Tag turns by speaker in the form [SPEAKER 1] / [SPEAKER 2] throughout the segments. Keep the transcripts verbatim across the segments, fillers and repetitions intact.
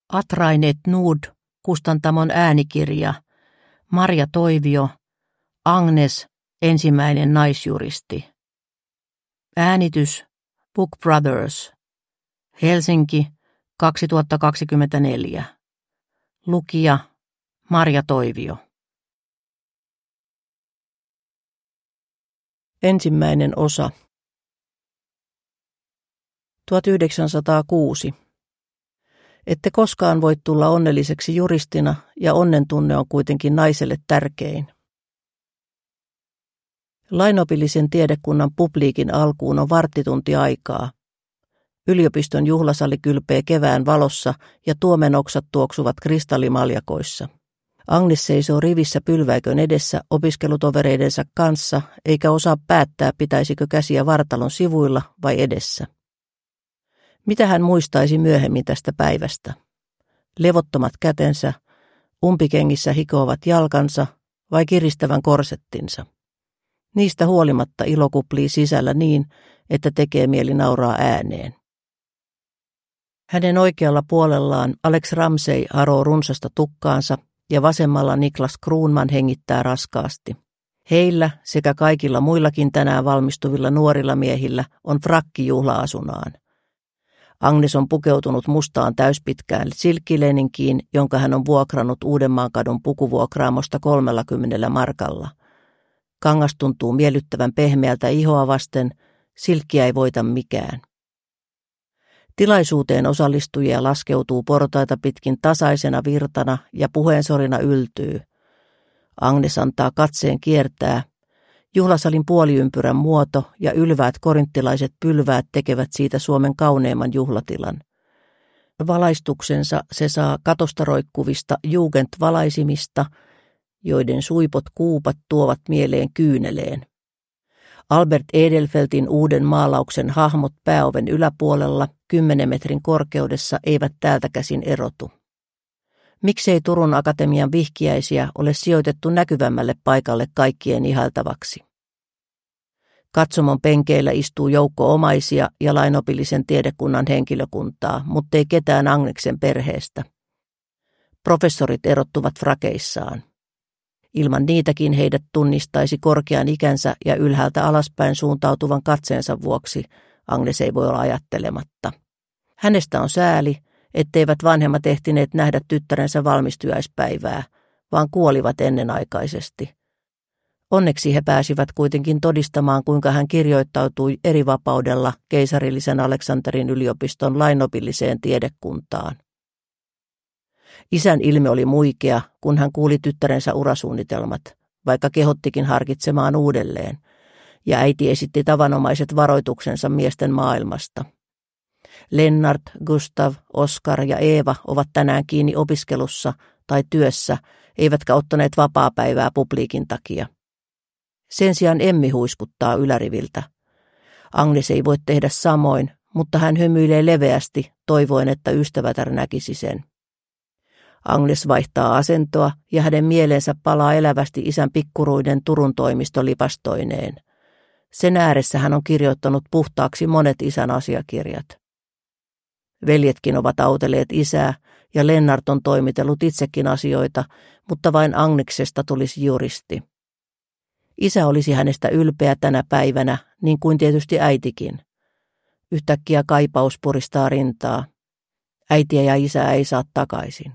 [SPEAKER 1] Atrainet Nud, kustantamon äänikirja, Marja Toivio, Agnes, ensimmäinen naisjuristi. Äänitys, Book Brothers, Helsinki, kaksituhattakaksikymmentäneljä. Lukija, Marja Toivio. Ensimmäinen osa. tuhatyhdeksänsataakuusi. Ette koskaan voi tulla onnelliseksi juristina, ja onnentunne on kuitenkin naiselle tärkein. Lainopillisen tiedekunnan publiikin alkuun on varttitunti aikaa. Yliopiston juhlasali kylpee kevään valossa ja tuomenoksat tuoksuvat kristallimaljakoissa. Agnes seisoo rivissä pylväikön edessä opiskelutovereidensa kanssa, eikä osaa päättää, pitäisikö käsiä vartalon sivuilla vai edessä. Mitä hän muistaisi myöhemmin tästä päivästä? Levottomat kätensä, umpikengissä hikoavat jalkansa vai kiristävän korsettinsa? Niistä huolimatta ilo kuplii sisällä niin, että tekee mieli nauraa ääneen. Hänen oikealla puolellaan Alex Ramsey haroo runsasta tukkaansa ja vasemmalla Niklas Kruunman hengittää raskaasti. Heillä sekä kaikilla muillakin tänään valmistuvilla nuorilla miehillä on frakki juhla-asunaan. Agnes on pukeutunut mustaan täyspitkään silkkileninkiin, jonka hän on vuokrannut Uudenmaankadun pukuvuokraamosta kolmellakymmenellä markalla. Kangas tuntuu miellyttävän pehmeältä ihoa vasten, silkkiä ei voita mikään. Tilaisuuteen osallistujia laskeutuu portaita pitkin tasaisena virtana ja puheensorina yltyy. Agnes antaa katseen kiertää. Juhlasalin puoliympyrän muoto ja ylväät korinttilaiset pylväät tekevät siitä Suomen kauneimman juhlatilan. Valaistuksensa se saa katosta roikkuvista jugendt-valaisimista, joiden suipot kuupat tuovat mieleen kyyneleen. Albert Edelfeltin uuden maalauksen hahmot pääoven yläpuolella kymmenen metrin korkeudessa eivät täältä käsin erotu. Miksei Turun Akatemian vihkiäisiä ole sijoitettu näkyvämmälle paikalle kaikkien ihailtavaksi? Katsomon penkeillä istuu joukko omaisia ja lainopillisen tiedekunnan henkilökuntaa, mutta ei ketään Agneksen perheestä. Professorit erottuvat frakeissaan. Ilman niitäkin heidät tunnistaisi korkean ikänsä ja ylhäältä alaspäin suuntautuvan katseensa vuoksi. Agnes ei voi olla ajattelematta. Hänestä on sääli, etteivät vanhemmat ehtineet nähdä tyttärensä valmistujaispäivää, vaan kuolivat ennenaikaisesti. Onneksi he pääsivät kuitenkin todistamaan, kuinka hän kirjoittautui eri vapaudella keisarillisen Aleksanterin yliopiston lainopilliseen tiedekuntaan. Isän ilme oli muikea, kun hän kuuli tyttärensä urasuunnitelmat, vaikka kehottikin harkitsemaan uudelleen, ja äiti esitti tavanomaiset varoituksensa miesten maailmasta. Lennart, Gustav, Oskar ja Eeva ovat tänään kiinni opiskelussa tai työssä, eivätkä ottaneet vapaapäivää publiikin takia. Sen sijaan Emmi huiskuttaa yläriviltä. Agnes ei voi tehdä samoin, mutta hän hymyilee leveästi, toivoen, että ystävätär näkisi sen. Agnes vaihtaa asentoa ja hänen mieleensä palaa elävästi isän pikkuruiden Turun toimisto lipastoineen. Sen ääressä hän on kirjoittanut puhtaaksi monet isän asiakirjat. Veljetkin ovat autelleet isää ja Lennart on toimitellut itsekin asioita, mutta vain Agneksesta tulisi juristi. Isä olisi hänestä ylpeä tänä päivänä, niin kuin tietysti äitikin. Yhtäkkiä kaipaus puristaa rintaa. Äitiä ja isää ei saa takaisin.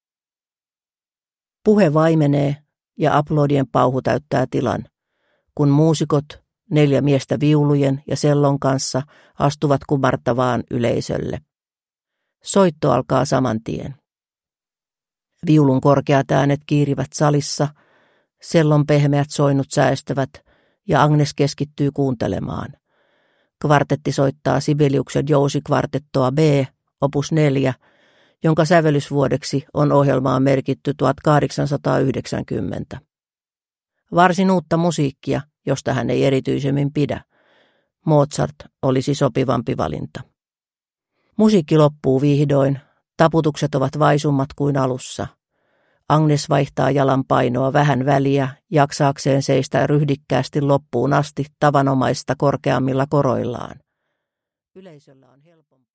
[SPEAKER 1] Puhe vaimenee ja aplodien pauhu täyttää tilan, kun muusikot, neljä miestä viulujen ja sellon kanssa, astuvat kumartavaan yleisölle. Soitto alkaa saman tien. Viulun korkeat äänet kiirivät salissa, sellon pehmeät soinut säästävät ja Agnes keskittyy kuuntelemaan. Kvartetti soittaa Sibeliuksen jousikvartettoa B, opus neljä, jonka sävellysvuodeksi on ohjelmaan merkitty tuhatkahdeksansataayhdeksänkymmentä. Varsin uutta musiikkia, josta hän ei erityisemmin pidä. Mozart olisi sopivampi valinta. Musiikki loppuu vihdoin, taputukset ovat vaisummat kuin alussa. Agnes vaihtaa jalan painoa vähän väliä, jaksaakseen seistä ryhdikkäästi loppuun asti tavanomaista korkeammilla koroillaan. Yleisöllä on helpompi.